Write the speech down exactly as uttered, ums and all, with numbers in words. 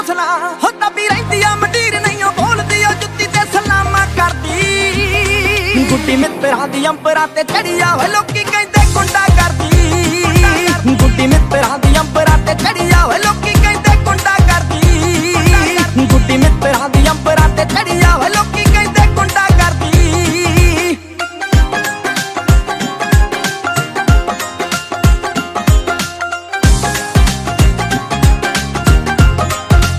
ਹੌਸਲਾ ਹੋ ਤਬੀ ਰਹਿੰਦੀ ਆ ਮੰਡੀਰ ਨਹੀਂ ਉਹ ਬੋਲਦੀ ਉਹ ਜੁੱਤੀ ਤੇ ਸਲਾਮਾਂ ਕਰਦੀ ਗੁੱਡੀ ਮਿੱਤਰਾਂ ਦੀ ਅੰਬਰਾਂ ਤੇ ਚੜੀ ਆ ਓਏ ਲੋਕੀ ਕਹਿੰਦੇ ਗੁੰਡਾ ਕਰਦੀ ਗੁੱਡੀ ਮਿੱਤਰਾਂ ਦੀ ਅੰਬਰਾਂ ਤੇ ਚੜੀ ਆ ਓਏ